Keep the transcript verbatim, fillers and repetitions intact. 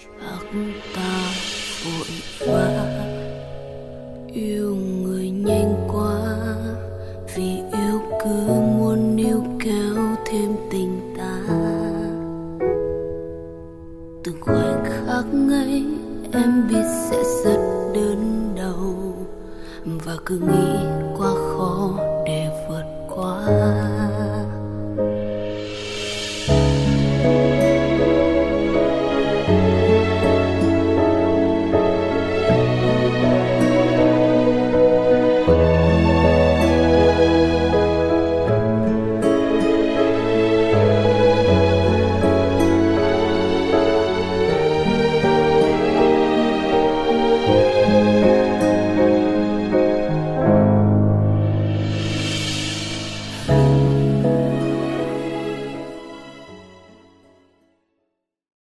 Ác ta vội vã yêu người nhanh quá, vì yêu cứ muốn níu kéo thêm tình ta. Từng khoảnh khắc ấy em biết sẽ rất đớn đau, và cứ nghĩ quá khó để vượt qua.